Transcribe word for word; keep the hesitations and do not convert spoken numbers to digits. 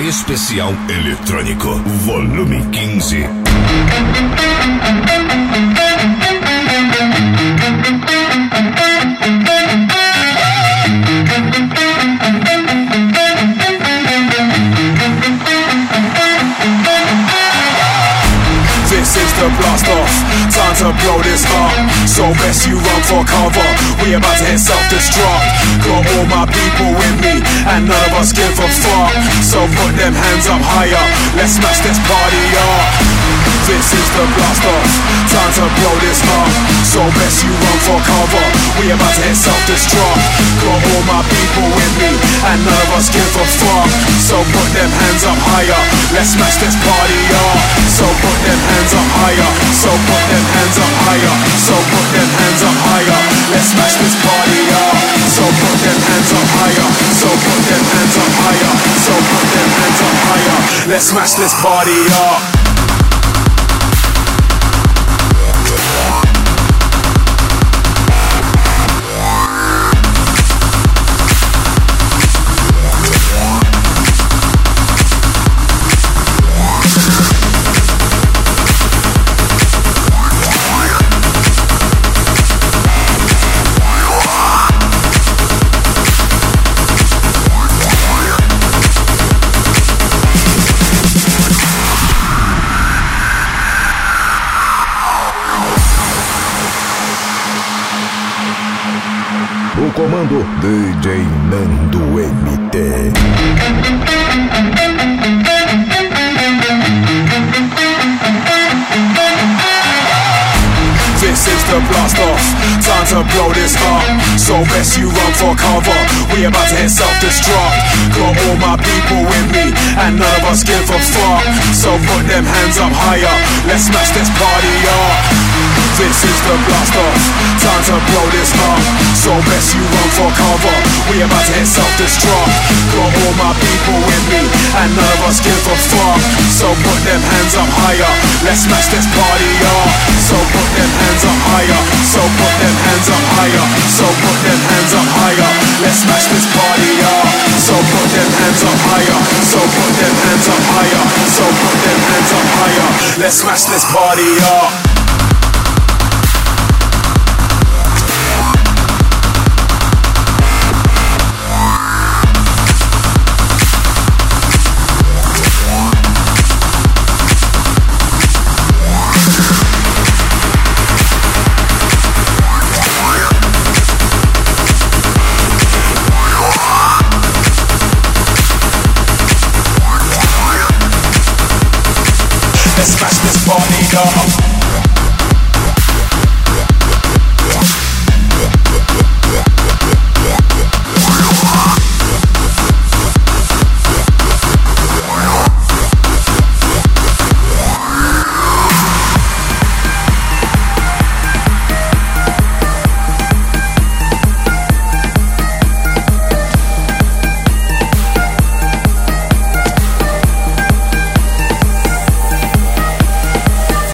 especial eletrônico, volume quinze. This is the blast off, time to blow this up. So best you run for cover, we about to hit self-destruct. Got all my people with me, and none of us give a fuck. So put them hands up higher, let's smash this party up. This is the blast off, time to blow this up. So best you run for cover, we about to hit self-destruct. Got all my people with me, and none of us give a fuck. So put them hands up higher, let's smash this party up. So put them hands up higher, so put them hands up higher, so put them hands up higher, let's smash this party up. So put them hands up higher, so put them hands up higher, so put them hands up higher, let's smash this party up. O comando D J Nando M T. This is the blast off, time to blow this up. So best you run for cover, we about to hit self-destruct. Got all my people with me, and none of us give a fuck. So put them hands up higher, let's smash this party up. This is the blast off, time to blow this up. So best you run for cover, we about to hit self-destruct. Got all my people with me, and none of us give a fuck. So put them hands up higher, let's smash this party up. So put them hands up higher, so put them hands up higher, so put them hands up higher, let's smash this party up. So put them hands up higher, so put them hands up higher, so put them hands up higher, let's smash this party up. Let's smash this party up.